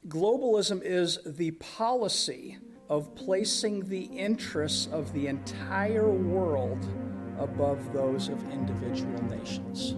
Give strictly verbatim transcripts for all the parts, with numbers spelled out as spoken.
Globalism is the policy of placing the interests of the entire world above those of individual nations.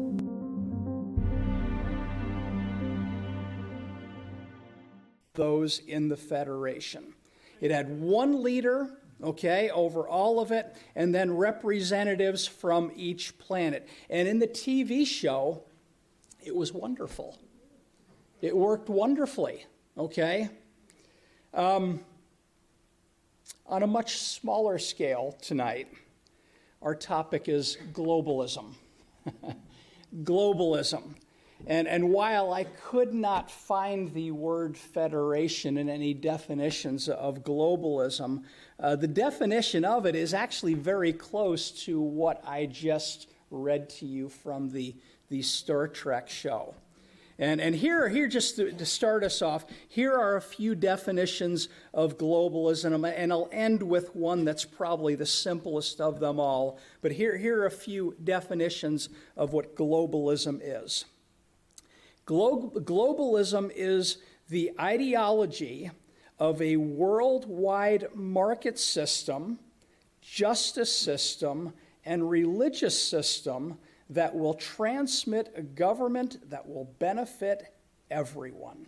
Those in the Federation. It had one leader, okay, over all of it, and then representatives from each planet. And in the T V show, it was wonderful. It worked wonderfully, okay? Um, on a much smaller scale tonight, our topic is globalism. Globalism. And, and while I could not find the word federation in any definitions of globalism, uh, the definition of it is actually very close to what I just read to you from the, the Star Trek show. And, and here, here just to, to start us off, here are a few definitions of globalism, and I'll end with one that's probably the simplest of them all. But here, here are a few definitions of what globalism is. Glo- globalism is the ideology of a worldwide market system, justice system, and religious system that will transmit a government that will benefit everyone.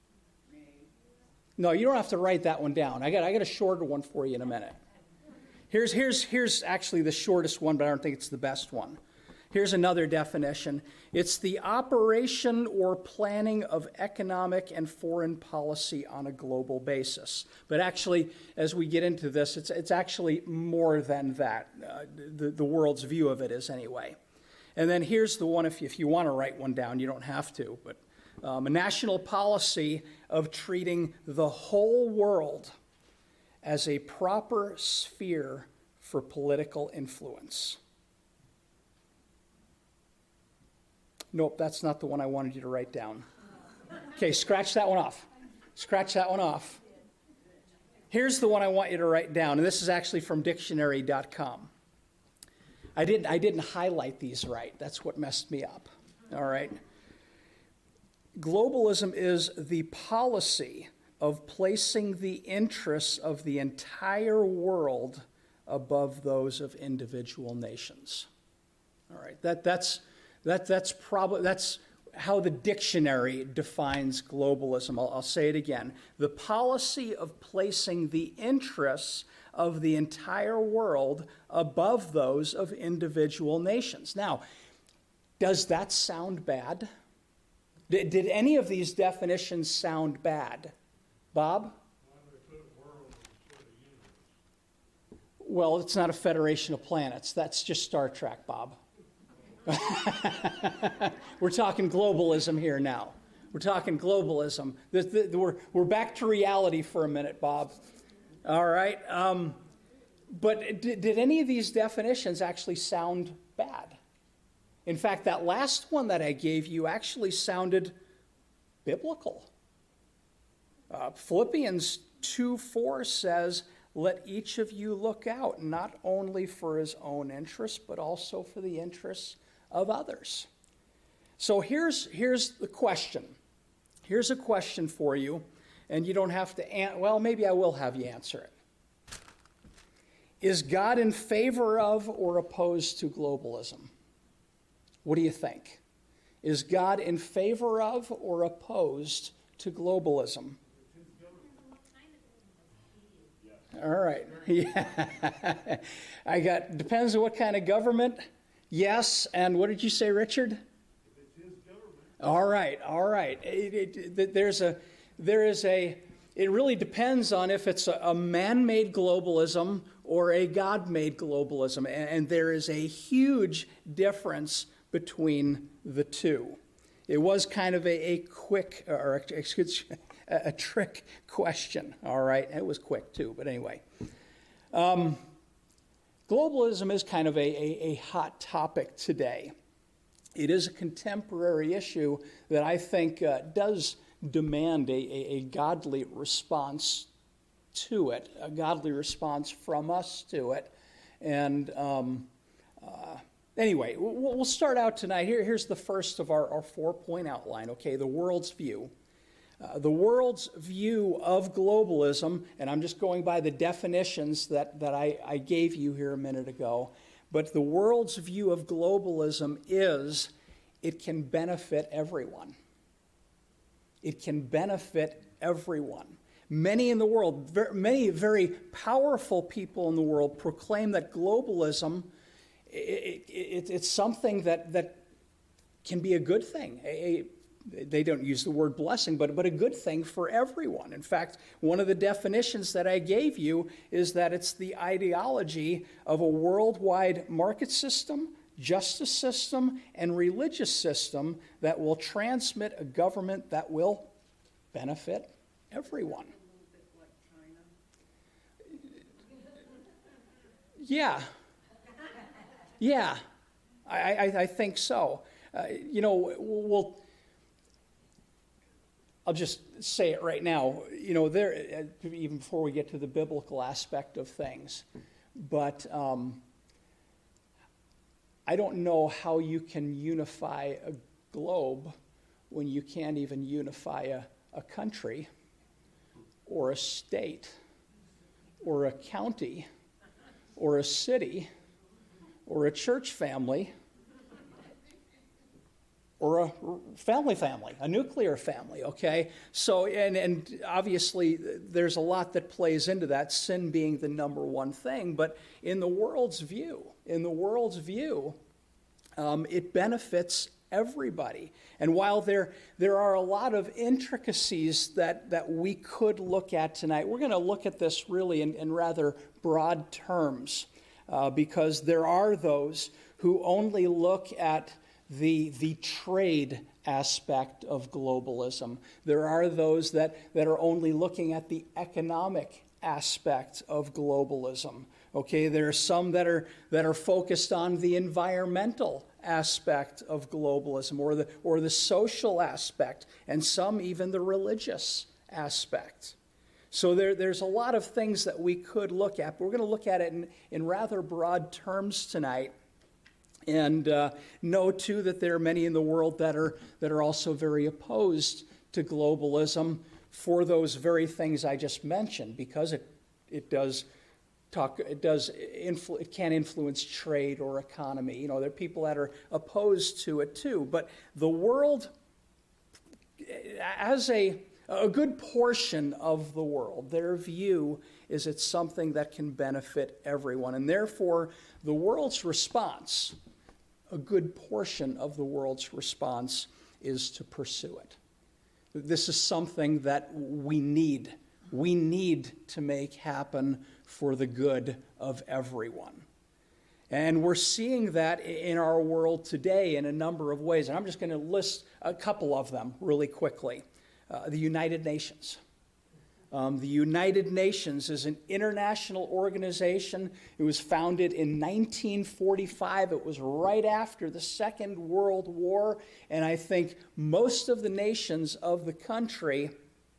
No, you don't have to write that one down. I got, I got a shorter one for you in a minute. Here's, here's, here's actually the shortest one, but I don't think it's the best one. Here's another definition. It's the operation or planning of economic and foreign policy on a global basis. But actually, as we get into this, it's, it's actually more than that. Uh, the, the world's view of it is anyway. And then here's the one, if you, if you want to write one down, you don't have to, but um, a national policy of treating the whole world as a proper sphere for political influence. Nope, that's not the one I wanted you to write down. Okay, scratch that one off. Scratch that one off. Here's the one I want you to write down, and this is actually from dictionary dot com. I didn't, I didn't highlight these right. That's what messed me up. All right. Globalism is the policy of placing the interests of the entire world above those of individual nations. All right. That, that's, that, that's, probably, that's how the dictionary defines globalism. I'll, I'll say it again. The policy of placing the interests of the entire world above those of individual nations. Now, does that sound bad? Did, did any of these definitions sound bad? Bob? Well, it's not a federation of planets. That's just Star Trek, Bob. We're talking globalism here now. We're talking globalism. The, the, we're, we're back to reality for a minute, Bob. All right. Um, but did, did any of these definitions actually sound bad? In fact, that last one that I gave you actually sounded biblical. Uh, Philippians two four says, "Let each of you look out, not only for his own interests, but also for the interests of others." So here's, here's the question. Here's a question for you. And you don't have to, an- well, maybe I will have you answer it. Is God in favor of or opposed to globalism? What do you think? Is God in favor of or opposed to globalism? All right. Yeah. I got, depends on what kind of government. Yes. And what did you say, Richard? If it's his government. All right. All right. It, it, there's a... There is a, it really depends on if it's a, a man-made globalism or a God-made globalism. And, and there is a huge difference between the two. It was kind of a, a quick, or excuse a, a trick question, all right? It was quick too, but anyway. Um, globalism is kind of a, a, a hot topic today. It is a contemporary issue that I think uh, does demand a, a, a godly response to it, a godly response from us to it. And um, uh, anyway, we'll, we'll start out tonight. Here, here's the first of our, our four-point outline, okay, the world's view. Uh, the world's view of globalism, and I'm just going by the definitions that, that I, I gave you here a minute ago, but the world's view of globalism is it can benefit everyone. It can benefit everyone. Many in the world, very, many very powerful people in the world proclaim that globalism, it, it, it's something that, that can be a good thing. A, they don't use the word blessing, but, but a good thing for everyone. In fact, one of the definitions that I gave you is that it's the ideology of a worldwide market system, justice system, and religious system that will transmit a government that will benefit everyone. Yeah. Yeah, I, I, I think so. Uh, you know, we'll... I'll just say it right now, you know, there, even before we get to the biblical aspect of things, but um, I don't know how you can unify a globe when you can't even unify a, a country or a state or a county or a city or a church family or a family family, a nuclear family, okay? So, and, and obviously there's a lot that plays into that, sin being the number one thing, but in the world's view, in the world's view, um, it benefits everybody. And while there, there are a lot of intricacies that, that we could look at tonight, we're gonna look at this really in, in rather broad terms, uh, because there are those who only look at the, the trade aspect of globalism. There are those that, that are only looking at the economic aspect of globalism. Okay, there are some that are that are focused on the environmental aspect of globalism, or the or the social aspect, and some even the religious aspect. So there, there's a lot of things that we could look at, but we're going to look at it in, in rather broad terms tonight. And uh, know, too, that there are many in the world that are that are also very opposed to globalism for those very things I just mentioned, because it it does talk it does influ- it can influence trade or economy. You know, there are people that are opposed to it too. But the world, as a a good portion of the world, their view is it's something that can benefit everyone, and therefore the world's response, a good portion of the world's response, is to pursue it. This is something that we need. We need to make happen for the good of everyone. And we're seeing that in our world today in a number of ways. And I'm just going to list a couple of them really quickly. Uh, the United Nations. Um, the United Nations is an international organization. It was founded in nineteen forty-five. It was right after the Second World War. And I think most of the nations of the country,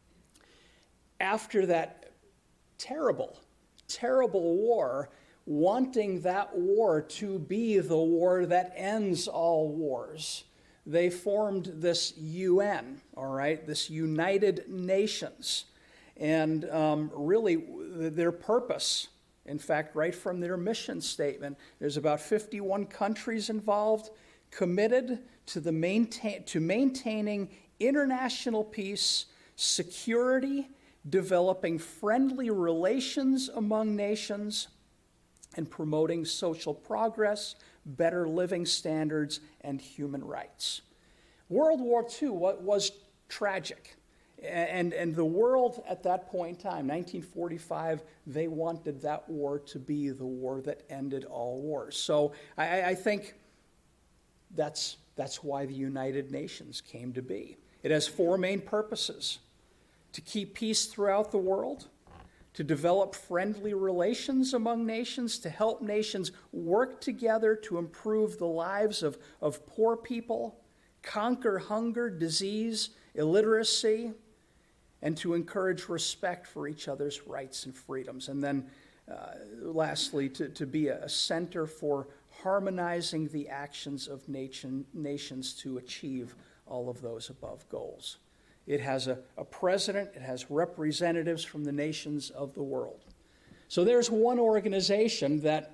after that terrible, terrible war, wanting that war to be the war that ends all wars, they formed this U N, all right, this United Nations. And um, really, their purpose, in fact, right from their mission statement, there's about fifty-one countries involved, committed to the maintain to maintaining international peace, security, developing friendly relations among nations, and promoting social progress, better living standards, and human rights. World War Two was tragic. And, and the world at that point in time, nineteen forty-five, they wanted that war to be the war that ended all wars. So I, I think that's, that's why the United Nations came to be. It has four main purposes: to keep peace throughout the world, to develop friendly relations among nations, to help nations work together to improve the lives of, of poor people, conquer hunger, disease, illiteracy, and to encourage respect for each other's rights and freedoms. And then uh, lastly, to, to be a center for harmonizing the actions of nation, nations to achieve all of those above goals. It has a, a president. It has representatives from the nations of the world. So there's one organization that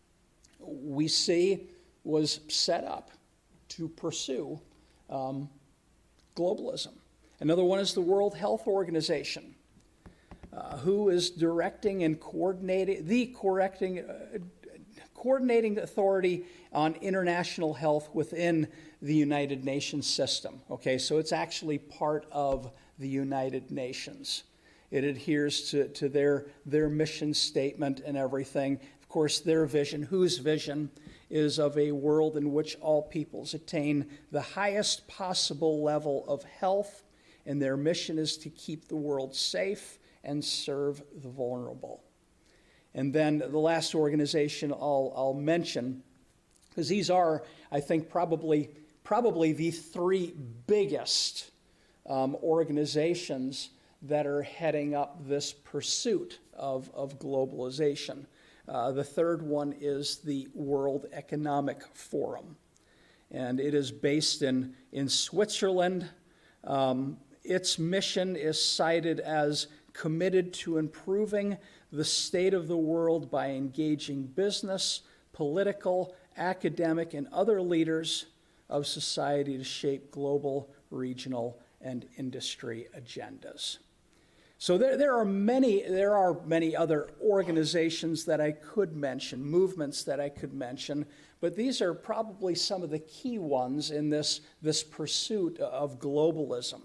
we see was set up to pursue um, globalism. Another one is the World Health Organization, uh, who is directing and coordinating, the correcting, uh, coordinating authority on international health within the United Nations system. Okay, so it's actually part of the United Nations. It adheres to, to their, their mission statement and everything. Of course, their vision, whose vision, is of a world in which all peoples attain the highest possible level of health, and their mission is to keep the world safe and serve the vulnerable. And then the last organization I'll, I'll mention, because these are, I think, probably, probably the three biggest um, organizations that are heading up this pursuit of, of globalization. Uh, the third one is the World Economic Forum, and it is based in, in Switzerland. Um, its mission is cited as committed to improving the state of the world by engaging business, political, academic, and other leaders of society to shape global, regional, and industry agendas. So there, there are many, there are many other organizations that I could mention, movements that I could mention, but these are probably some of the key ones in this, this pursuit of globalism.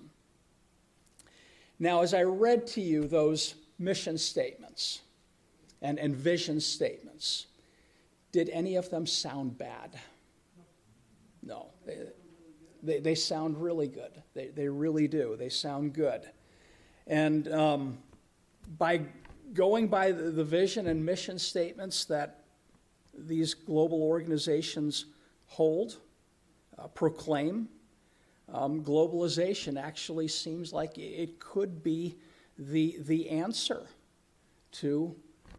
Now, as I read to you those mission statements and, and vision statements, did any of them sound bad? No. They, they, they sound really good. They, they really do. They sound good. And um, by going by the, the vision and mission statements that these global organizations hold, uh, proclaim, um, globalization actually seems like it could be the, the answer to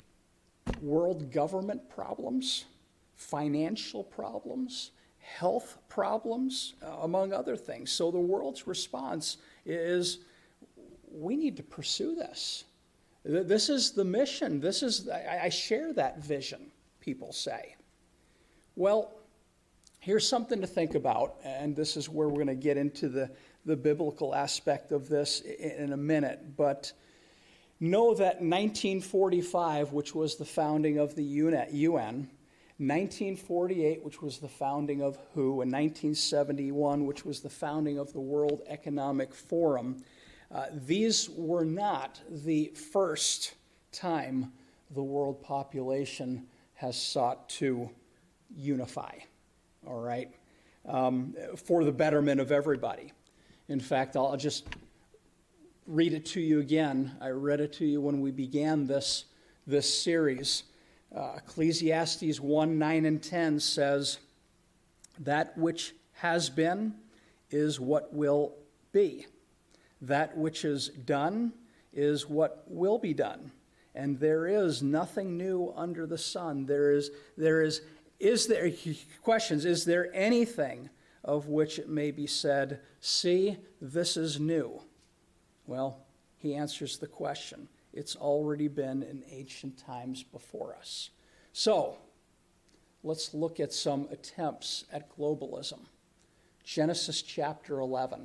world government problems, financial problems, health problems, uh, among other things. So the world's response is, we need to pursue this. This is the mission. This is, I, I share that vision, people say. Well, here's something to think about, and this is where we're going to get into the, the biblical aspect of this in, in a minute. But know that nineteen forty-five, which was the founding of the U N, nineteen forty-eight, which was the founding of W H O, and nineteen seventy-one, which was the founding of the World Economic Forum, Uh, these were not the first time the world population has sought to unify, all right, um, for the betterment of everybody. In fact, I'll just read it to you again. I read it to you when we began this, this series. Uh, Ecclesiastes one, nine, and ten says, "That which has been is what will be. That which is done is what will be done. And there is nothing new under the sun." There is, there is, is there, questions, is there anything of which it may be said, "See, this is new"? Well, he answers the question. It's already been in ancient times before us. So, let's look at some attempts at globalism. Genesis chapter eleven.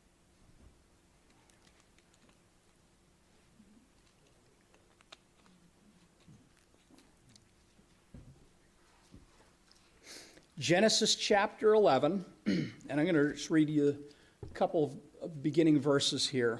Genesis chapter eleven, and I'm going to just read you a couple of beginning verses here.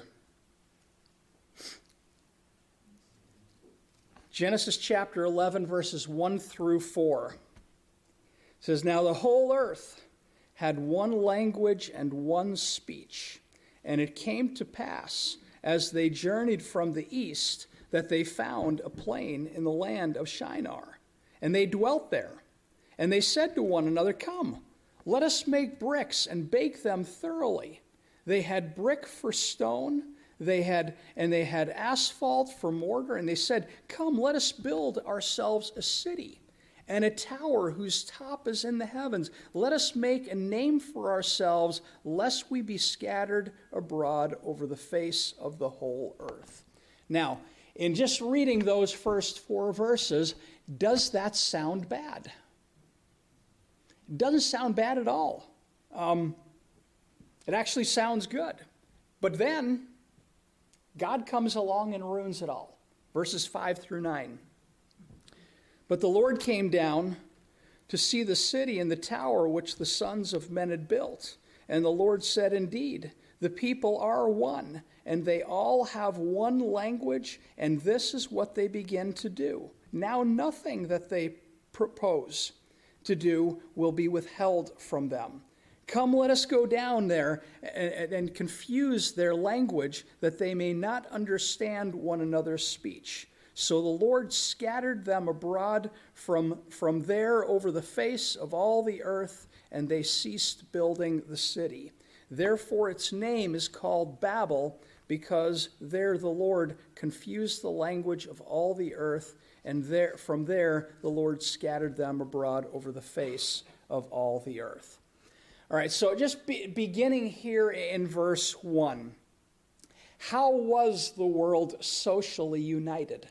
Genesis chapter eleven, verses one through four. It says, "Now the whole earth had one language and one speech, and it came to pass, as they journeyed from the east, that they found a plain in the land of Shinar, and they dwelt there. And they said to one another, 'Come, let us make bricks and bake them thoroughly.' They had brick for stone, they had and they had asphalt for mortar, and they said, 'Come, let us build ourselves a city and a tower whose top is in the heavens. Let us make a name for ourselves, lest we be scattered abroad over the face of the whole earth. Now, in just reading those first four verses, does that sound bad? It doesn't sound bad at all. Um, it actually sounds good. But then, God comes along and ruins it all. Verses five through nine. But the Lord came down to see the city and the tower which the sons of men had built. And the Lord said, indeed, the people are one, and they all have one language, and this is what they begin to do. Now nothing that they propose to do will be withheld from them. Come, let us go down there and, and confuse their language, that they may not understand one another's speech. So the Lord scattered them abroad from, from there over the face of all the earth, and they ceased building the city. Therefore its name is called Babel, because there the Lord confused the language of all the earth, and there, from there the Lord scattered them abroad over the face of all the earth. All right, so just be, beginning here in verse one. How was the world socially united?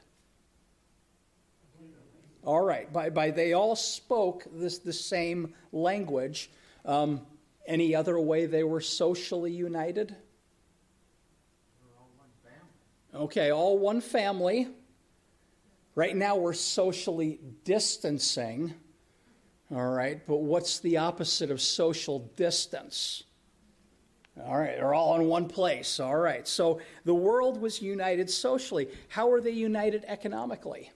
All right, by, by they all spoke this the same language. Um, any other way they were socially united? All one family. Okay, all one family. Right now we're socially distancing. All right, but what's the opposite of social distance? All right, they're all in one place. All right, so the world was united socially. How are they united economically?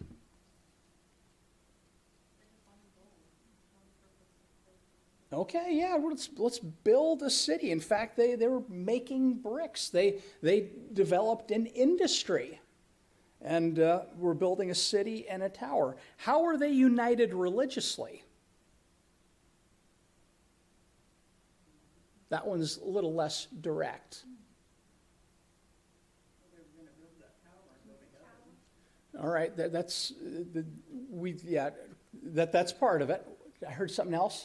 Okay, yeah, let's let's build a city. In fact, they, they were making bricks. They they developed an industry, and uh, were building a city and a tower. How are they united religiously? That one's a little less direct. All right, that, that's uh, the, we yeah that that's part of it. I heard something else.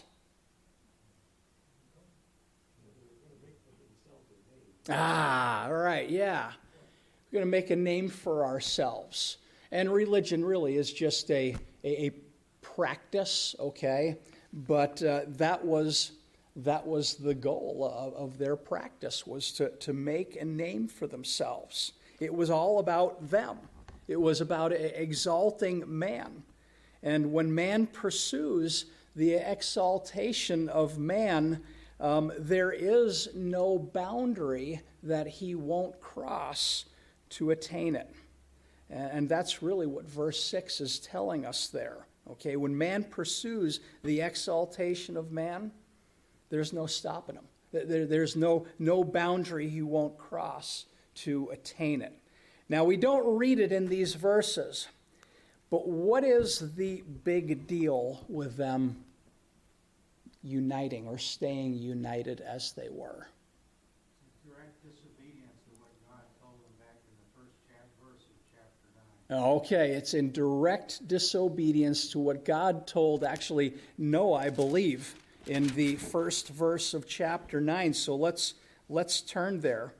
Ah, all right, yeah. We're going to make a name for ourselves. And religion really is just a, a, a practice, okay? But uh, that was that was the goal of, of their practice, was to, to make a name for themselves. It was all about them. It was about exalting man. And when man pursues the exaltation of man, Um, there is no boundary that he won't cross to attain it. And that's really what verse six is telling us there. Okay, when man pursues the exaltation of man, there's no stopping him. There, there's no, no boundary he won't cross to attain it. Now, we don't read it in these verses, but what is the big deal with them uniting or staying united as they were? Direct disobedience to what God told them back in the first verse of chapter nine. Okay, it's in direct disobedience to what God told, actually, Noah, I believe, in the first verse of chapter nine. So let's let's turn there.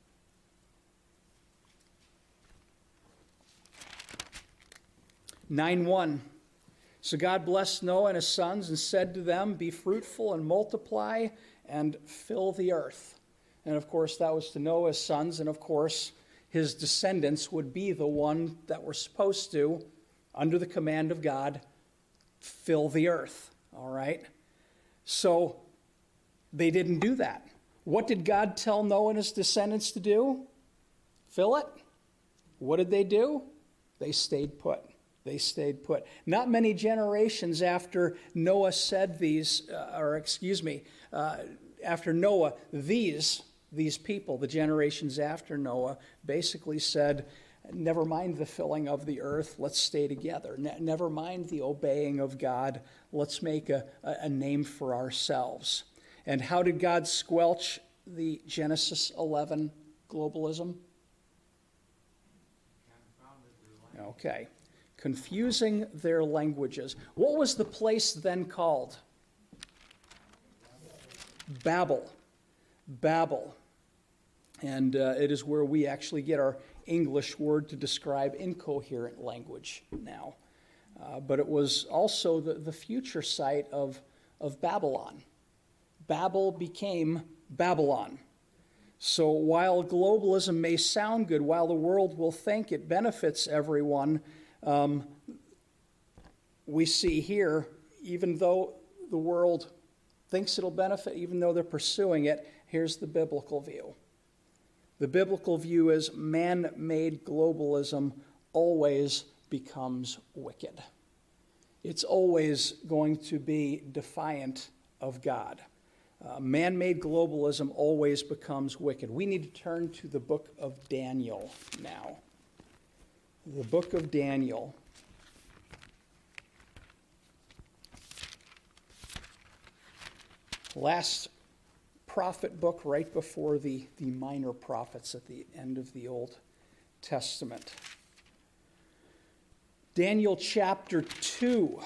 nine one. So God blessed Noah and his sons and said to them, be fruitful and multiply and fill the earth. And of course, that was to Noah's sons, and of course, his descendants would be the one that were supposed to, under the command of God, fill the earth. All right? So they didn't do that. What did God tell Noah and his descendants to do? Fill it. What did they do? They stayed put. They stayed put. Not many generations after Noah said these, uh, or excuse me, uh, after Noah, these, these people, the generations after Noah, basically said, never mind the filling of the earth, let's stay together. Ne- never mind the obeying of God, let's make a, a name for ourselves. And how did God squelch the Genesis eleven globalism? Okay. confusing their languages. What was the place then called? Babel. Babel. And uh, it is where we actually get our English word to describe incoherent language now. Uh, but it was also the, the future site of, of Babylon. Babel became Babylon. So while globalism may sound good, while the world will think it benefits everyone, um, we see here, even though the world thinks it'll benefit, even though they're pursuing it, here's the biblical view. The biblical view is man-made globalism always becomes wicked. It's always going to be defiant of God. Uh, man-made globalism always becomes wicked. We need to turn to the book of Daniel now. The book of Daniel. Last prophet book right before the, the minor prophets at the end of the Old Testament. Daniel chapter two.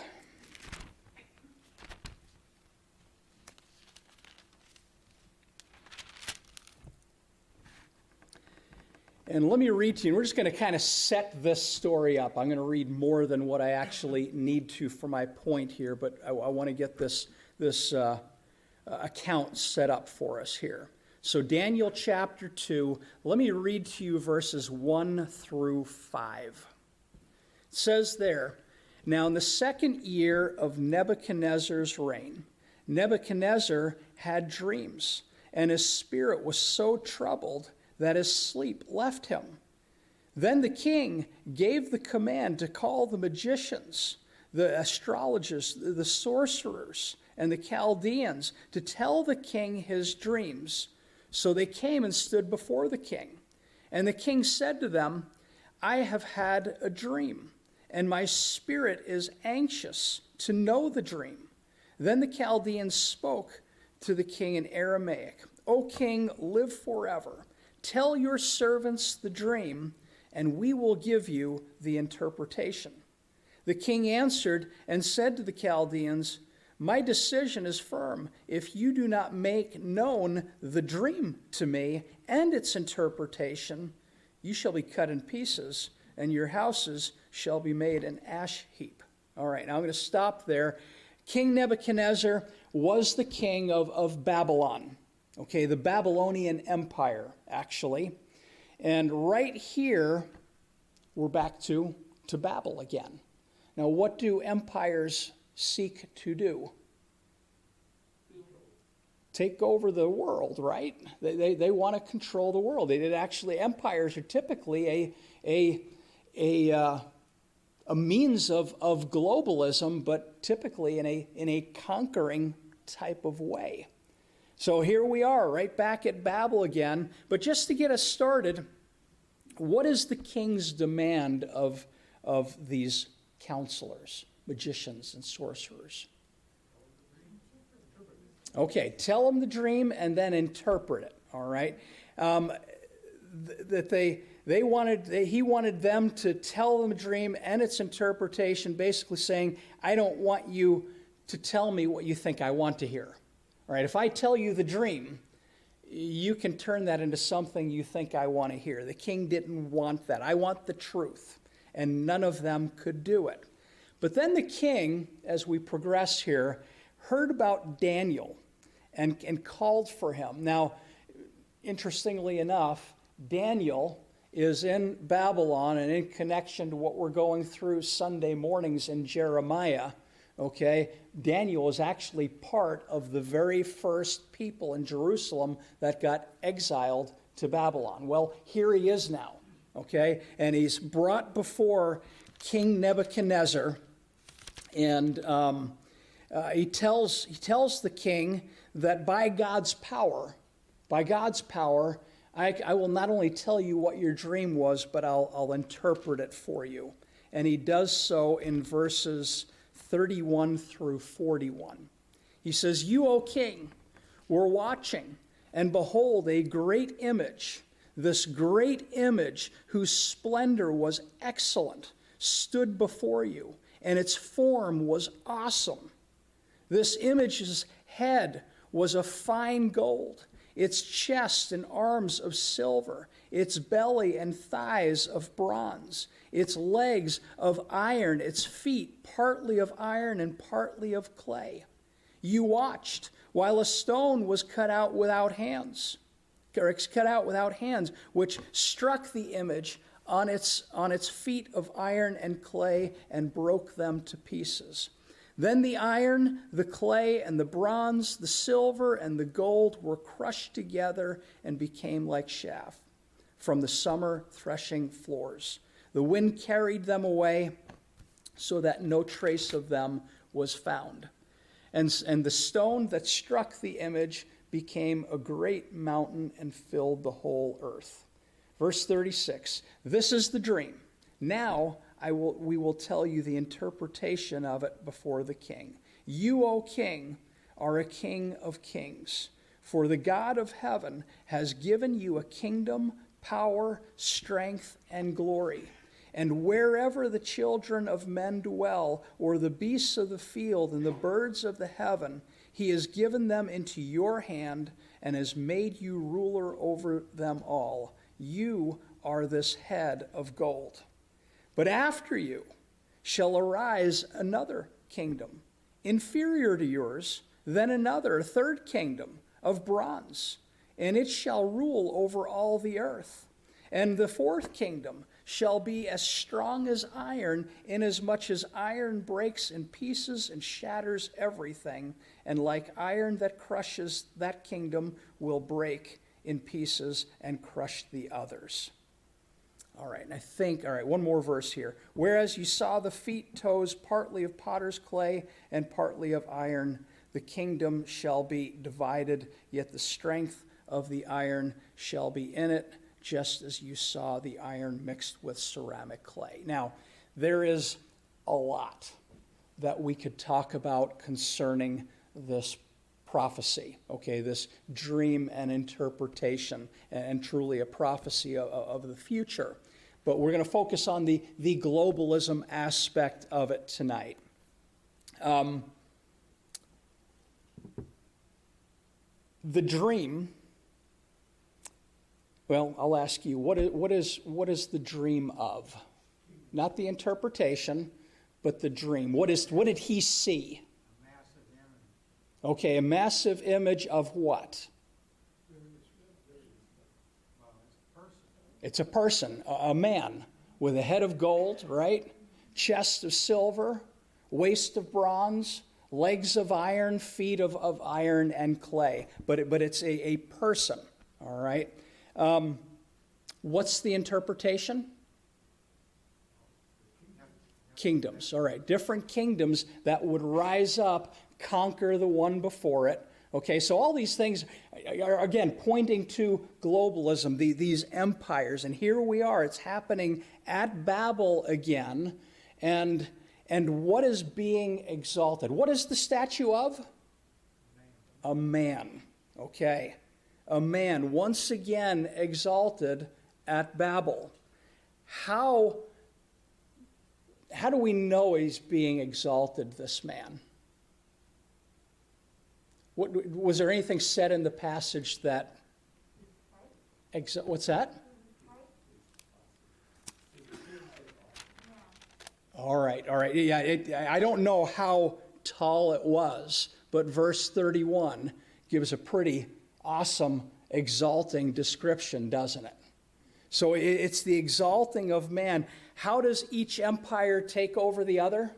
And let me read to you, we're just going to kind of set this story up. I'm going to read more than what I actually need to for my point here, but I, I want to get this, this uh, account set up for us here. So Daniel chapter two, let me read to you verses one through five. It says there, "Now in the second year of Nebuchadnezzar's reign, Nebuchadnezzar had dreams, and his spirit was so troubled that his sleep left him. Then the king gave the command to call the magicians, the astrologers, the sorcerers, and the Chaldeans to tell the king his dreams. So they came and stood before the king. And the king said to them, 'I have had a dream, and my spirit is anxious to know the dream.' Then the Chaldeans spoke to the king in Aramaic, 'O king, live forever. Tell your servants the dream, and we will give you the interpretation.' The king answered and said to the Chaldeans, 'My decision is firm. If you do not make known the dream to me and its interpretation, you shall be cut in pieces, and your houses shall be made an ash heap.'" All right, now I'm going to stop there. King Nebuchadnezzar was the king of, of Babylon. Okay, the Babylonian Empire, actually. And right here, we're back to, to Babel again. Now, what do empires seek to do? Take over the world, right? They, they, they want to control the world. They did actually, empires are typically a, a, a, uh, a means of, of globalism, but typically in a, in a conquering type of way. So here we are, right back at Babel again. But just to get us started, what is the king's demand of, of these counselors, magicians, and sorcerers? Okay, tell them the dream and then interpret it, all right? Um, th- that they they wanted, they, he wanted them to tell them the dream and its interpretation, basically saying, I don't want you to tell me what you think I want to hear. All right, if I tell you the dream, you can turn that into something you think I want to hear. The king didn't want that. I want the truth, and none of them could do it. But then the king, as we progress here, heard about Daniel and, and called for him. Now, interestingly enough, Daniel is in Babylon and in connection to what we're going through Sunday mornings in Jeremiah. Okay, Daniel is actually part of the very first people in Jerusalem that got exiled to Babylon. Well, here he is now, okay, and he's brought before King Nebuchadnezzar, and um, uh, he tells he tells the king that by God's power, by God's power, I, I will not only tell you what your dream was, but I'll, I'll interpret it for you. And he does so in verses thirty-one through forty-one. He says, "You, O king, were watching, and behold, a great image, this great image whose splendor was excellent, stood before you, and its form was awesome. This image's head was of fine gold, its chest and arms of silver, its belly and thighs of bronze, its legs of iron, its feet partly of iron and partly of clay. You watched while a stone was cut out without hands, or cut out without hands, which struck the image on its, on its feet of iron and clay and broke them to pieces. Then the iron, the clay, and the bronze, the silver, and the gold were crushed together and became like chaff from the summer threshing floors. The wind carried them away so that no trace of them was found. And, and the stone that struck the image became a great mountain and filled the whole earth. Verse thirty-six, this is the dream. Now I will, we will tell you the interpretation of it before the king. You, O king, are a king of kings, for the God of heaven has given you a kingdom, power, strength, and glory. And wherever the children of men dwell, or the beasts of the field and the birds of the heaven, he has given them into your hand and has made you ruler over them all. You are this head of gold. But after you shall arise another kingdom, inferior to yours, then another, a third kingdom of bronze, and it shall rule over all the earth. And the fourth kingdom shall be as strong as iron, inasmuch as iron breaks in pieces and shatters everything, and like iron that crushes, that kingdom will break in pieces and crush the others. All right, and I think, all right, one more verse here. Whereas you saw the feet, toes, partly of potter's clay and partly of iron, the kingdom shall be divided, yet the strength of the iron shall be in it, just as you saw the iron mixed with ceramic clay. Now, there is a lot that we could talk about concerning this prophecy, okay, this dream and interpretation, and truly a prophecy of, of the future. But we're going to focus on the, the globalism aspect of it tonight. Um, the dream, well, I'll ask you, what is, what is, what is the dream of? Not the interpretation, but the dream. What is, what did he see? A massive image. Okay, a massive image of what? Well, it's a person. It's a person, a, a man with a head of gold, right? Chest of silver, waist of bronze, legs of iron, feet of, of iron and clay. But, it, but it's a, a person, all right? Um, what's the interpretation? Kingdoms, all right. Different kingdoms that would rise up, conquer the one before it. Okay, so all these things are, again, pointing to globalism, the, these empires. And here we are. It's happening at Babel again. And, and what is being exalted? What is the statue of? A man. Okay. A man once again exalted at Babel. How, how do we know he's being exalted, this man? What, was there anything said in the passage that... Exa- what's that? All right, all right. Yeah, it, I don't know how tall it was, but verse thirty-one gives a pretty awesome, exalting description, doesn't it? So it's the exalting of man. How does each empire take over the other?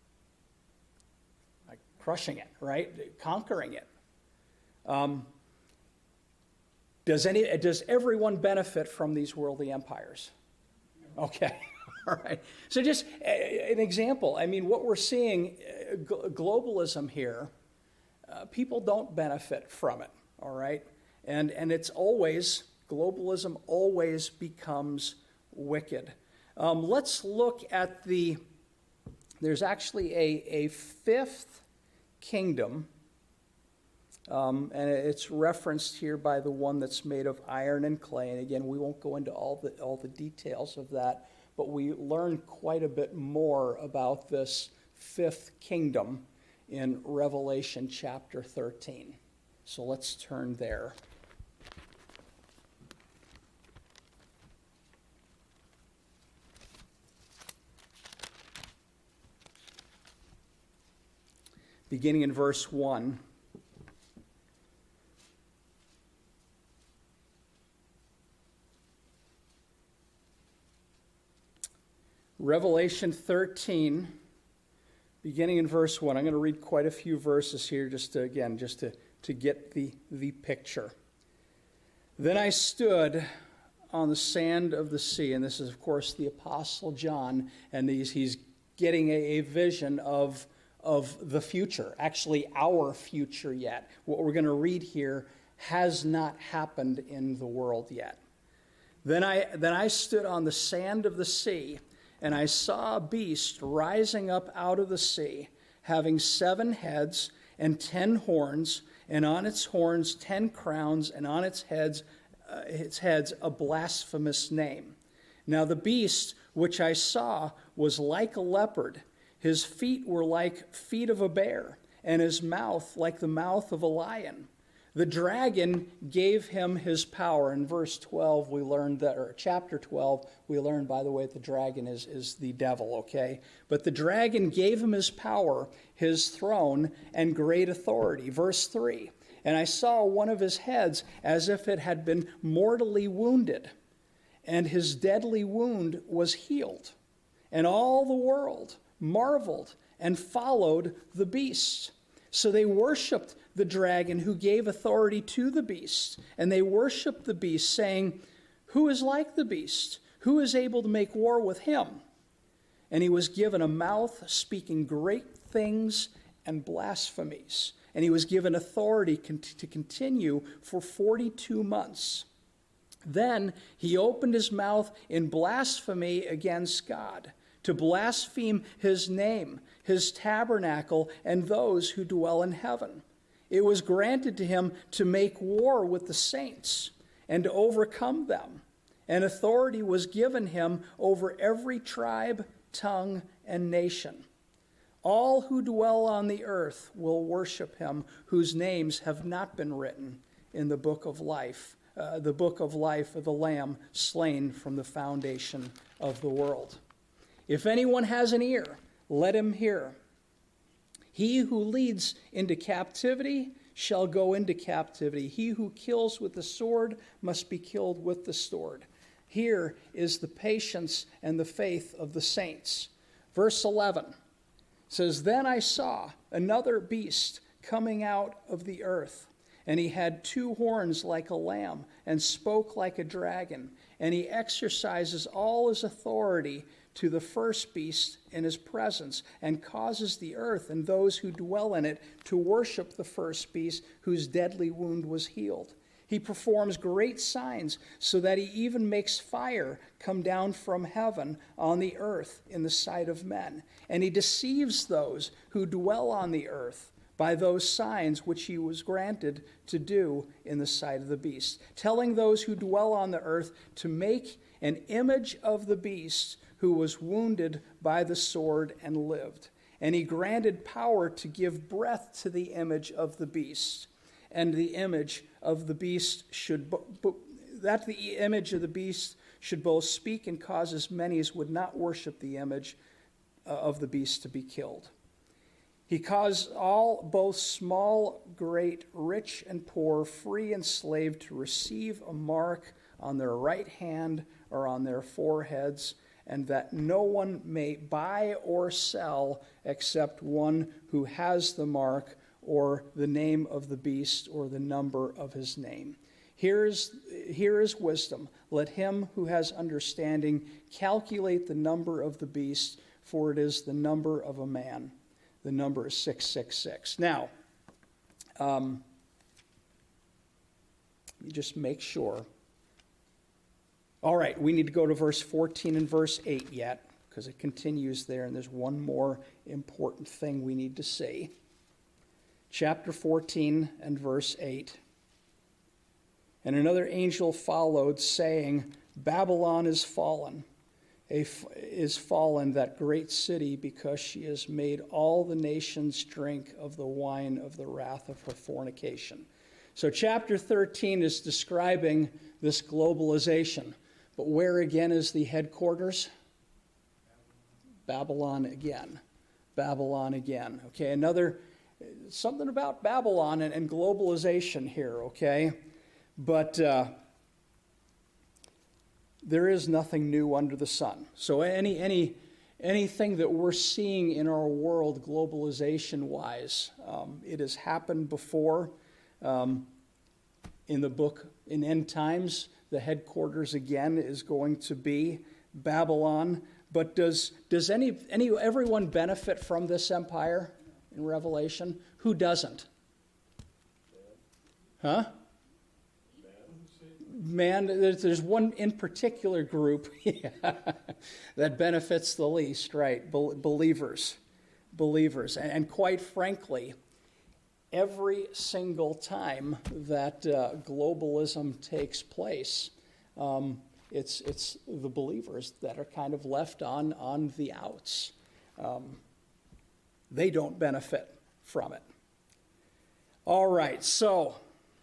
Like crushing it, right? Conquering it. Um, does any? Does everyone benefit from these worldly empires? Okay, all right. So just an example. I mean, what we're seeing, globalism here, uh, people don't benefit from it. All right? And and it's always, globalism always becomes wicked. Um, let's look at the, there's actually a, a fifth kingdom, um, and it's referenced here by the one that's made of iron and clay. And again, we won't go into all the all the details of that, but we learn quite a bit more about this fifth kingdom in Revelation chapter thirteen. So let's turn there. Beginning in verse one. Revelation thirteen, beginning in verse one. I'm going to read quite a few verses here just to, again, just to, to get the, the picture. Then I stood on the sand of the sea, and this is, of course, the Apostle John, and he's, he's getting a, a vision of of the future, actually our future yet. What we're going to read here has not happened in the world yet. Then I, then I stood on the sand of the sea, and I saw a beast rising up out of the sea, having seven heads and ten horns, and on its horns ten crowns, and on its heads, uh, its heads a blasphemous name. Now the beast which I saw was like a leopard. His feet were like feet of a bear, and his mouth like the mouth of a lion. The dragon gave him his power. In verse twelve, we learned that, or chapter twelve, we learned, by the way, that the dragon is, is the devil, okay? But the dragon gave him his power, his throne, and great authority. Verse three, and I saw one of his heads as if it had been mortally wounded, and his deadly wound was healed. And all the world marveled and followed the beast. So they worshipped the dragon who gave authority to the beast. And they worshipped the beast, saying, "Who is like the beast? Who is able to make war with him?" And he was given a mouth speaking great things and blasphemies. And he was given authority to continue for forty-two months. Then he opened his mouth in blasphemy against God, to blaspheme his name, his tabernacle, and those who dwell in heaven. It was granted to him to make war with the saints and to overcome them. And authority was given him over every tribe, tongue, and nation. All who dwell on the earth will worship him, whose names have not been written in the book of life, uh, the book of life of the Lamb slain from the foundation of the world. If anyone has an ear, let him hear. He who leads into captivity shall go into captivity. He who kills with the sword must be killed with the sword. Here is the patience and the faith of the saints. Verse eleven says, "Then I saw another beast coming out of the earth, and he had two horns like a lamb, and spoke like a dragon, and he exercises all his authority to the first beast in his presence, and causes the earth and those who dwell in it to worship the first beast whose deadly wound was healed. He performs great signs, so that he even makes fire come down from heaven on the earth in the sight of men. And he deceives those who dwell on the earth by those signs which he was granted to do in the sight of the beast, telling those who dwell on the earth to make an image of the beast who was wounded by the sword and lived. And he granted power to give breath to the image of the beast. And the image of the beast should, bo- bo- that the image of the beast should both speak and cause as many as would not worship the image uh, of the beast to be killed. He caused all, both small, great, rich, and poor, free and slave, to receive a mark on their right hand or on their foreheads, and that no one may buy or sell except one who has the mark or the name of the beast or the number of his name. Here is, here is wisdom. Let him who has understanding calculate the number of the beast, for it is the number of a man. The number is six six six. Now, um, let me just make sure. All right, we need to go to verse fourteen and verse eight yet, because it continues there, and there's one more important thing we need to see. Chapter fourteen and verse eight. "And another angel followed, saying, Babylon is fallen, a, is fallen, that great city, because she has made all the nations drink of the wine of the wrath of her fornication. So chapter thirteen is describing this globalization. But where again is the headquarters? Babylon again. Babylon again. Okay, another, something about Babylon and, and globalization here, okay? But uh, there is nothing new under the sun. So any any anything that we're seeing in our world globalization-wise, um, it has happened before. Um, in the book, in End Times, the headquarters again is going to be Babylon. But does does any any everyone benefit from this empire in Revelation? Who doesn't? Huh? Man, there's, there's one in particular group yeah, that benefits the least, right? Be- believers. Believers. And, and quite frankly, every single time that uh, globalism takes place, um, it's it's the believers that are kind of left on, on the outs. Um, they don't benefit from it. All right, so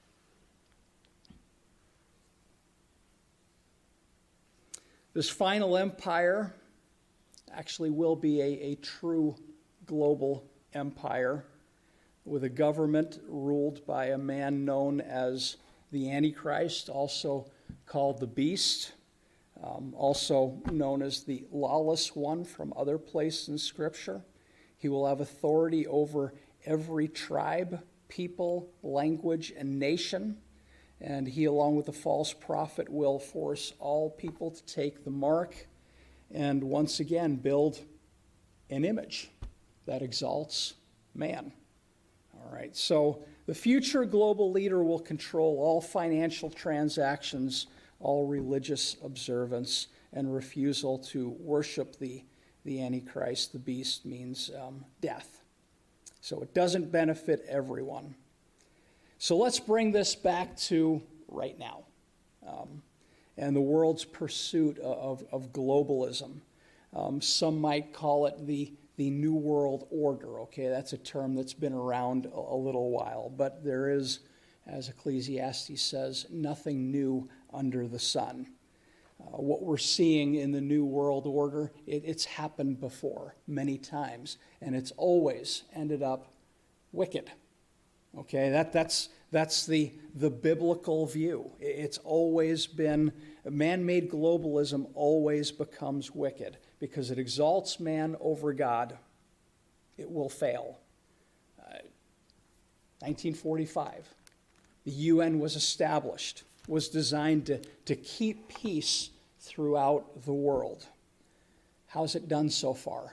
this final empire actually will be a, a true global empire with a government ruled by a man known as the Antichrist, also called the Beast, um, also known as the Lawless One from other places in Scripture. He will have authority over every tribe, people, language, and nation. And he, along with the false prophet, will force all people to take the mark and once again build an image that exalts man. All right, so the future global leader will control all financial transactions, all religious observance, and refusal to worship the, the Antichrist, the beast, means um, death. So it doesn't benefit everyone. So let's bring this back to right now um, and the world's pursuit of, of globalism. Um, some might call it the, the New World Order. Okay, that's a term that's been around a, a little while, but there is, as Ecclesiastes says, nothing new under the sun. Uh, what we're seeing in the New World Order, it, it's happened before many times, and it's always ended up wicked. Okay, that that's that's the the biblical view. It's always been man-made globalism always becomes wicked because it exalts man over God. It will fail. Uh, nineteen forty-five, the U N was established, was designed to, to keep peace throughout the world. How's it done so far?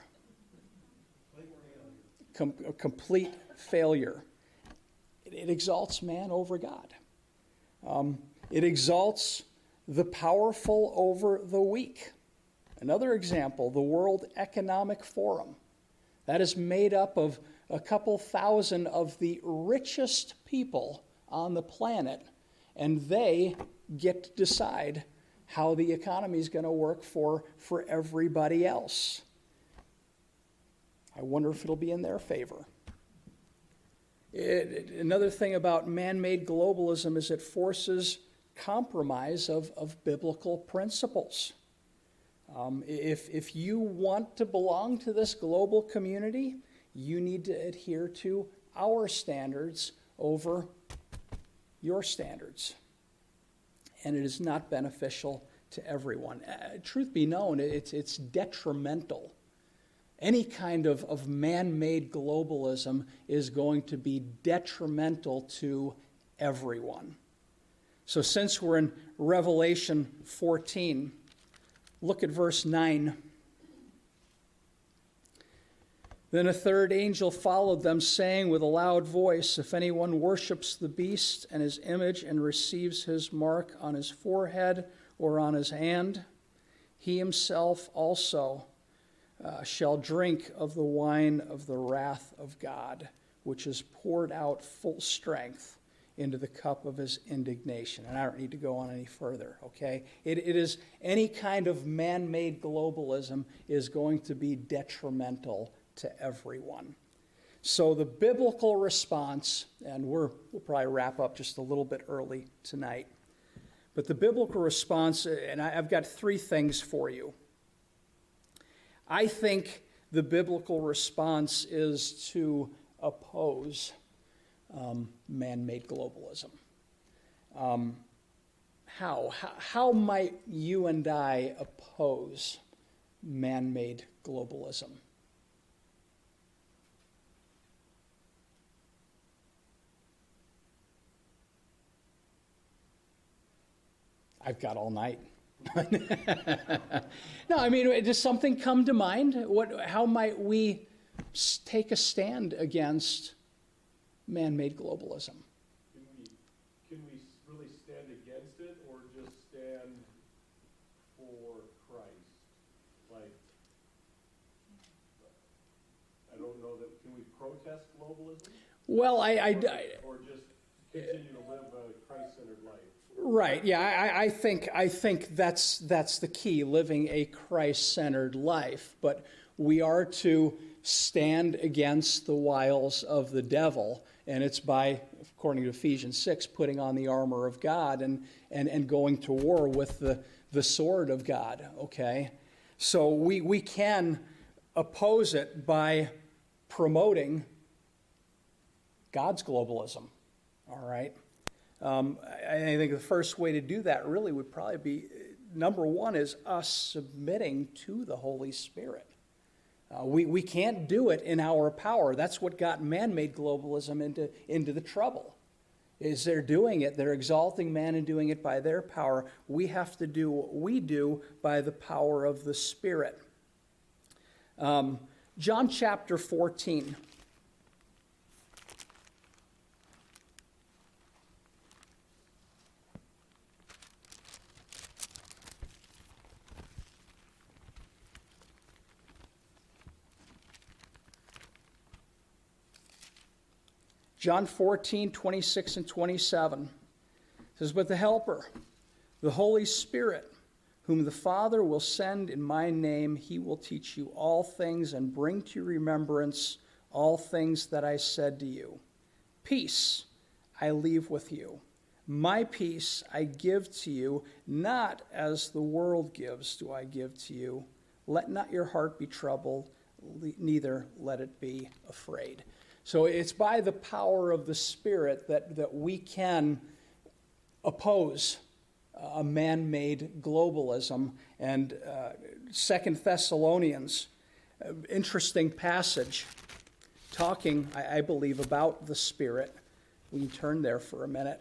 Com- a complete failure. It exalts man over God. Um, it exalts the powerful over the weak. Another example, the World Economic Forum. That is made up of a couple thousand of the richest people on the planet, and they get to decide how the economy is going to work for, for everybody else. I wonder if it'll be in their favor. It, another thing about man-made globalism is it forces compromise of, of biblical principles. Um, if, if you want to belong to this global community, you need to adhere to our standards over your standards. And it is not beneficial to everyone. Uh, truth be known, it's, it's detrimental. Any kind of, of man-made globalism is going to be detrimental to everyone. So since we're in Revelation fourteen, look at verse nine. Then a third angel followed them, saying with a loud voice, if anyone worships the beast and his image and receives his mark on his forehead or on his hand, he himself also Uh, shall drink of the wine of the wrath of God, which is poured out full strength into the cup of his indignation. And I don't need to go on any further, okay? It, it is any kind of man-made globalism is going to be detrimental to everyone. So the biblical response, and we're, we'll probably wrap up just a little bit early tonight, but the biblical response, and I, I've got three things for you. I think the biblical response is to oppose um, man-made globalism. Um, how? how? How might you and I oppose man-made globalism? I've got all night. No, I mean, does something come to mind? What? How might we take a stand against man-made globalism? Can we, can we really stand against it, or just stand for Christ? Like, I don't know that, can we protest globalism? Well, I... I, or, I or just continue to live a Christ-centered life? Right. Yeah, I, I think I think that's that's the key, living a Christ-centered life. But we are to stand against the wiles of the devil, and it's by, according to Ephesians six, putting on the armor of God and and, and going to war with the, the sword of God. Okay? So we we can oppose it by promoting God's globalism. All right? Um, I, I think the first way to do that really would probably be, number one, is us submitting to the Holy Spirit. Uh, we, we can't do it in our power. That's what got man-made globalism into, into the trouble, is they're doing it, they're exalting man and doing it by their power. We have to do what we do by the power of the Spirit. Um, John chapter fourteen. John fourteen, twenty-six and twenty-seven says, "But the Helper, the Holy Spirit, whom the Father will send in my name, he will teach you all things and bring to your remembrance all things that I said to you. Peace I leave with you. My peace I give to you, not as the world gives do I give to you. Let not your heart be troubled, neither let it be afraid." So it's by the power of the Spirit that, that we can oppose a man-made globalism. And uh, Second Thessalonians, uh, interesting passage, talking, I, I believe, about the Spirit. We can turn there for a minute.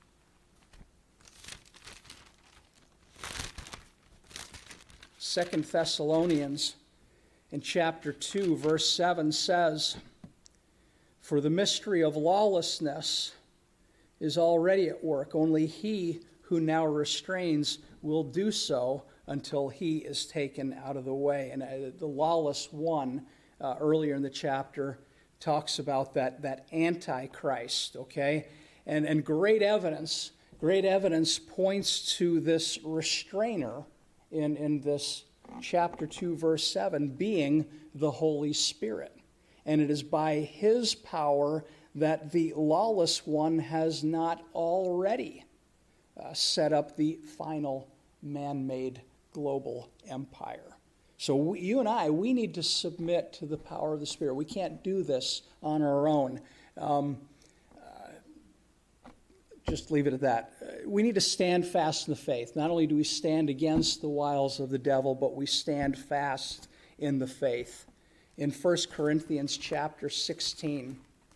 Second Thessalonians in chapter two, verse seven says, "For the mystery of lawlessness is already at work. Only he who now restrains will do so until he is taken out of the way." And uh, the lawless one, uh, earlier in the chapter, talks about that, that Antichrist, okay? And, and great evidence, great evidence points to this restrainer in, in this chapter two, verse seven, being the Holy Spirit. And it is by his power that the lawless one has not already uh, set up the final man-made global empire. So we, you and I, we need to submit to the power of the Spirit. We can't do this on our own. Um, uh, just leave it at that. Uh, we need to stand fast in the faith. Not only do we stand against the wiles of the devil, but we stand fast in the faith. In First Corinthians chapter sixteen,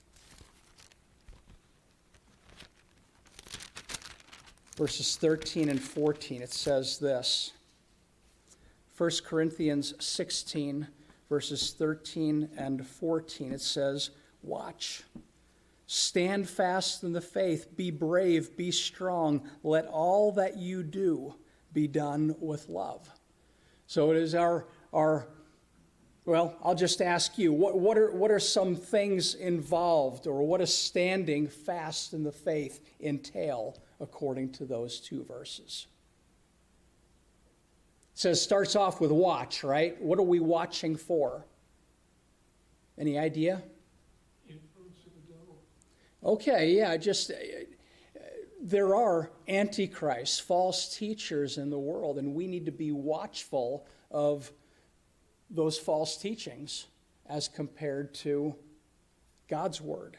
verses thirteen and fourteen, it says this. First Corinthians sixteen, verses thirteen and fourteen, it says, "Watch, stand fast in the faith, be brave, be strong, let all that you do be done with love." So it is our, our Well, I'll just ask you, what, what, are, what are some things involved, or what does standing fast in the faith entail according to those two verses? It says, starts off with watch, right? What are we watching for? Any idea? Influence of the devil. Okay, yeah, just, uh, there are antichrists, false teachers in the world, and we need to be watchful of those false teachings as compared to God's word.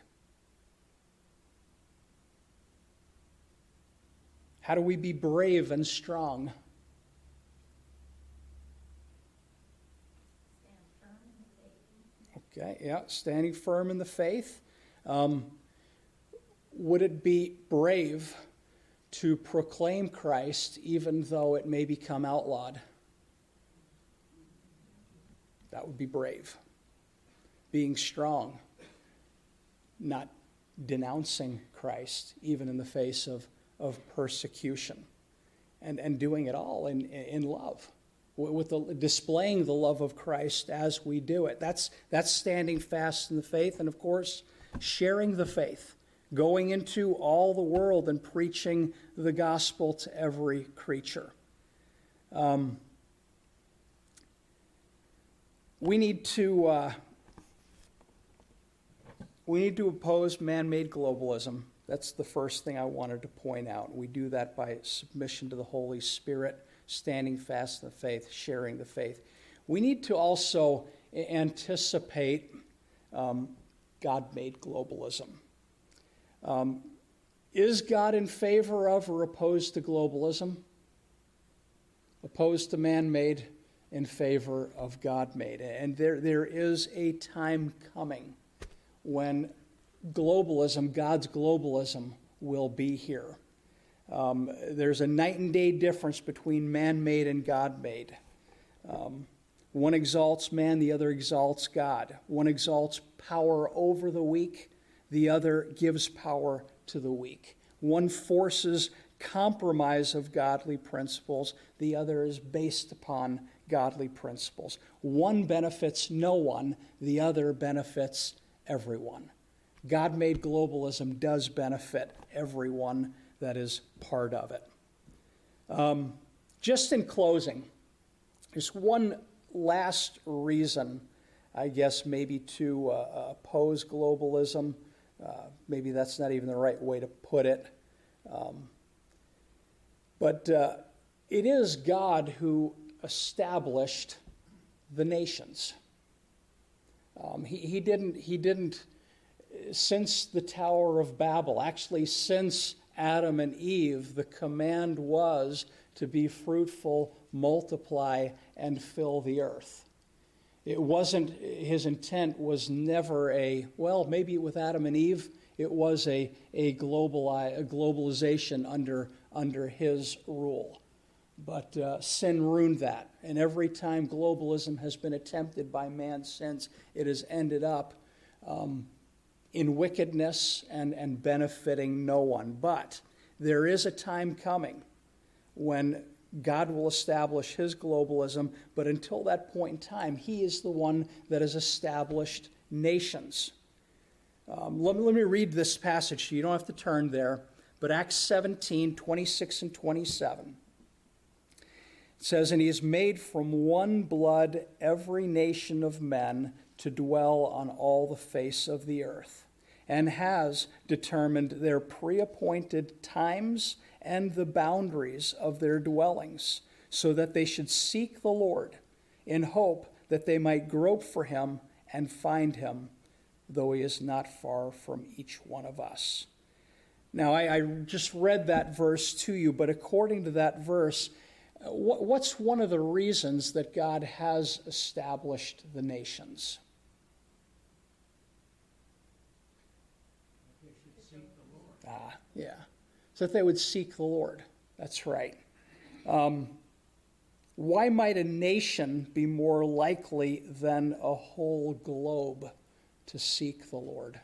How do we be brave and strong? Okay, yeah, standing firm in the faith. Um, would it be brave to proclaim Christ even though it may become outlawed? That would be brave. Being strong, not denouncing Christ even in the face of, of persecution, and, and doing it all in, in love. With the, displaying the love of Christ as we do it. That's, that's standing fast in the faith. And of course, sharing the faith. Going into all the world and preaching the gospel to every creature. Um, we need to uh, we need to oppose man-made globalism. That's the first thing I wanted to point out. We do that by submission to the Holy Spirit, standing fast in the faith, sharing the faith. We need to also anticipate um, God-made globalism. Um, is God in favor of or opposed to globalism? Opposed to man-made, in favor of God-made. And there, there is a time coming when globalism, God's globalism, will be here. Um, there's a night and day difference between man-made and God-made. Um, one exalts man, the other exalts God. One exalts power over the weak, the other gives power to the weak. One forces compromise of godly principles, the other is based upon godly principles. One benefits no one, the other benefits everyone. God-made globalism does benefit everyone that is part of it. Um, just in closing, there's one last reason, I guess, maybe to uh, oppose globalism. Uh, maybe that's not even the right way to put it. Um, but uh, it is God who established the nations. Um, he, he didn't, he didn't, since the Tower of Babel, actually since Adam and Eve, the command was to be fruitful, multiply, and fill the earth. It wasn't, his intent was never a, well, maybe with Adam and Eve, it was a, a, global, a globalization under, under his rule. But uh, sin ruined that. And every time globalism has been attempted by man since, it has ended up um, in wickedness and, and benefiting no one. But there is a time coming when God will establish his globalism, but until that point in time, he is the one that has established nations. Um, let, me, let me read this passage to you. You don't have to turn there, but Acts seventeen, twenty-six and twenty-seven. It says, "And he has made from one blood every nation of men to dwell on all the face of the earth, and has determined their pre-appointed times and the boundaries of their dwellings, so that they should seek the Lord in hope that they might grope for him and find him, though he is not far from each one of us." Now, I, I just read that verse to you, but according to that verse, what, what's one of the reasons that God has established the nations? They should seek the Lord. Ah, yeah. So that they would seek the Lord. That's right. Um, why might a nation be more likely than a whole globe to seek the Lord?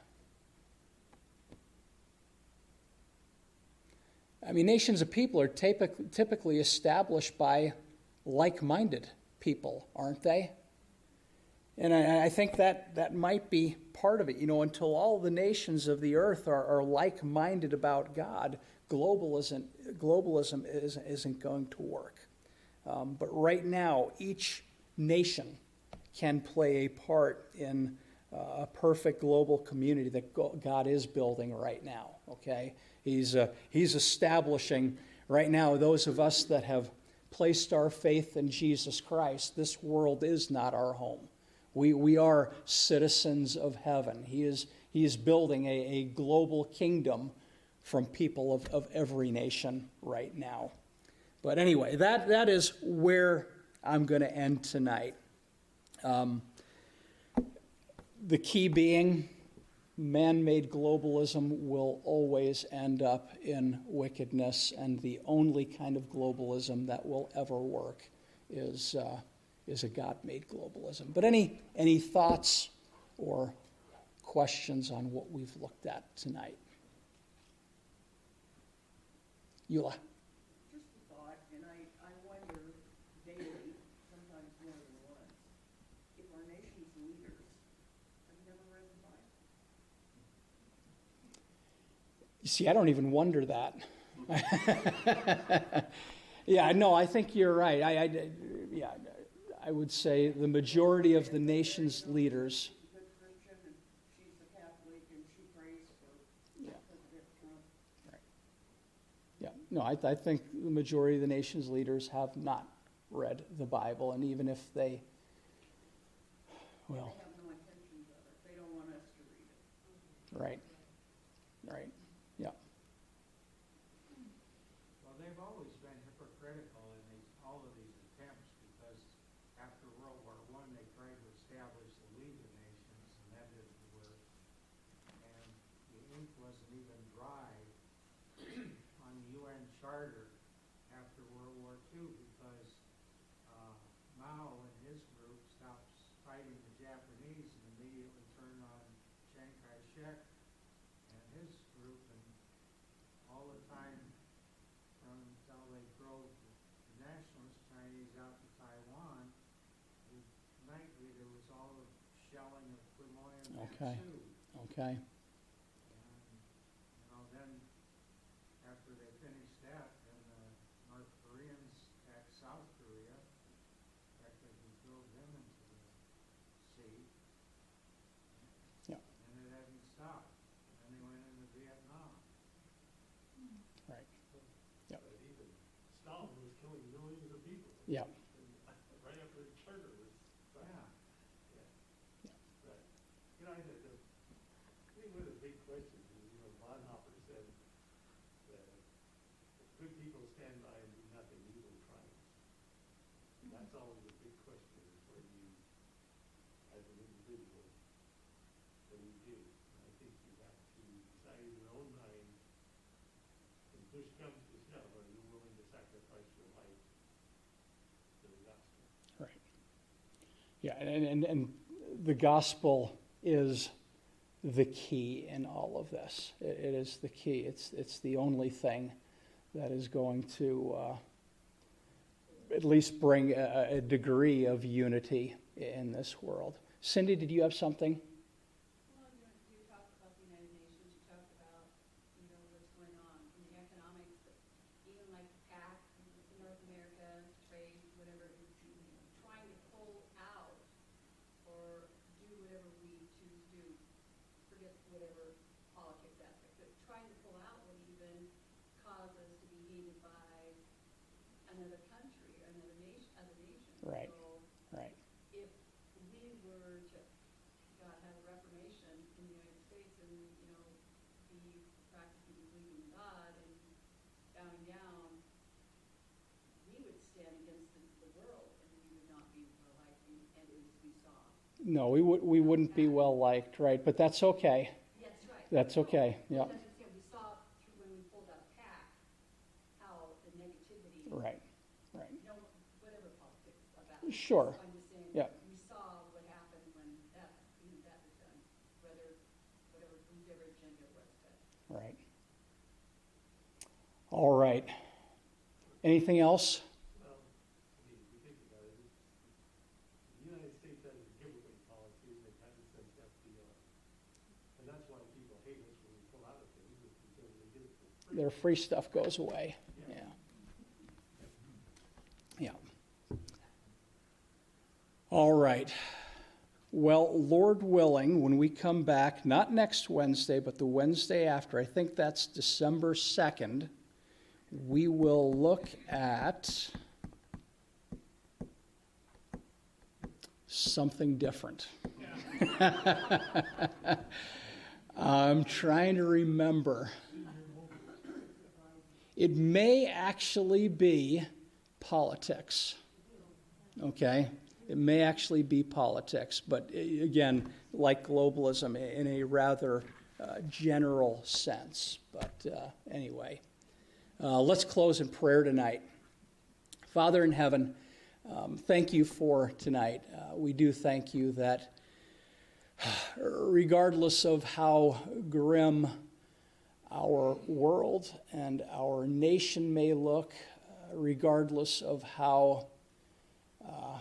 I mean, nations of people are typic- typically established by like-minded people, aren't they? And I, I think that that might be part of it. You know, until all the nations of the earth are, are like-minded about God, globalism, globalism isn't, isn't going to work. Um, but right now, each nation can play a part in uh, a perfect global community that God is building right now, okay? He's, uh, he's establishing right now those of us that have placed our faith in Jesus Christ. This world is not our home. We, we are citizens of heaven. He is, he is building a, a global kingdom from people of, of every nation right now. But anyway, that, that is where I'm going to end tonight. Um, the key being, man-made globalism will always end up in wickedness, and the only kind of globalism that will ever work is uh, is a God-made globalism. But any any thoughts or questions on what we've looked at tonight? Eula. Just a thought, and I, I wonder daily, sometimes more than once, if our nation's leaders have never read the Bible. You see, I don't even wonder that. Yeah, no, I think you're right. I, I, yeah, I would say the majority of the nation's leaders. She's a good Christian, and she's a Catholic, and she prays for Yeah. President Trump. Right. Yeah, no, I, I think the majority of the nation's leaders have not read the Bible, and even if they, well, They have no intentions of it. They don't want us to read it. right, right, yeah, Well, they've always been hypocritical in these, all of these attempts, because after World War One, they tried to establish the League of Nations, and that didn't work. And the ink wasn't even dry on the U N Charter after World War Two, because uh, Mao and his group stopped fighting the Japanese and immediately turned on Chiang Kai-shek and his group, and all the time from until they drove the nationalist Chinese out to Taiwan, the- nightly there was all the shelling of Quemoy and Okay. Matsu. okay, And, you know, then after they finished that, then the North Koreans attacked South Korea, practically drove them into the sea. Yeah. And it hasn't stopped. Then they went into Vietnam. right, But even Stalin was killing millions of people. yeah, And right after the charter was signed. Yeah. Yeah. Right. You know, I, the, the, I think one of the big questions is, you know, Bonhoeffer said that if good people stand by and do nothing, evil triumphs. And that's always the big question, is where you, as an individual, what do you do? And I think you have to decide in your own mind, when push comes to shove, are you willing to sacrifice your life for the gospel? right. Yeah, and, and, and the gospel is the key in all of this. It, it is the key. It's, it's the only thing that is going to uh, at least bring a, a degree of unity in this world. Cindy, did you have something? Well, you know, you talked about the United Nations, you talked about, you know, what's going on in the economics, but even like PAC, North America, trade, whatever, trying to pull out or do whatever we choose to do, forget whatever politics aspect, but trying to pull out would even cause us to be hated by another country, another nation, other nations. Right. So Right. if we were to, God, have a reformation in the United States and, you know, be practically believing in God and bowing down, we would stand against the, the world and we would not be well liked and, and as we saw. No, we, would, we wouldn't be well liked, right? But that's okay. That's right. That's okay, yeah. Because it's, you know, we saw through when we pulled out PAC, how the negativity, Right, right. no, whatever politics about. Sure. I'm just saying, Yeah. we saw what happened when that, even that was done, whether, whatever, whichever agenda was set. Right. All right. Anything else? Well, I mean, if you think about it, it's- the United States has a giveaway And that's why people hate us when we pull out of things, is because they get it for free. Their free stuff goes away. Yeah. Yeah. All right. Well, Lord willing, when we come back, not next Wednesday, but the Wednesday after, I think that's December second, we will look at something different. I'm trying to remember. It may actually be politics. Okay? It may actually be politics, but again, like globalism, in a rather uh, general sense. But uh, anyway, uh, let's close in prayer tonight. Father in heaven, um, thank you for tonight. Uh, we do thank you that regardless of how grim our world and our nation may look, uh, regardless of how uh,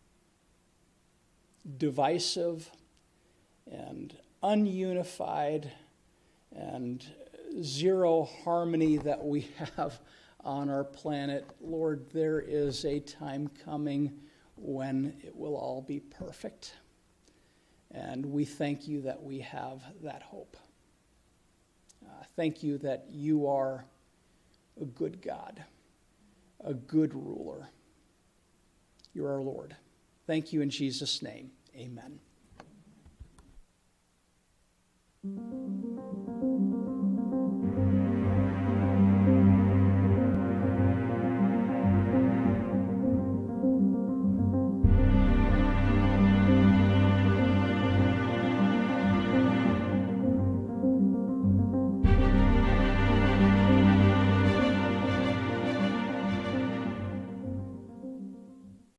divisive and ununified and zero harmony that we have on our planet, Lord, there is a time coming when it will all be perfect. And we thank you that we have that hope. Uh, thank you that you are a good God, a good ruler. You're our Lord. Thank you in Jesus' name. Amen.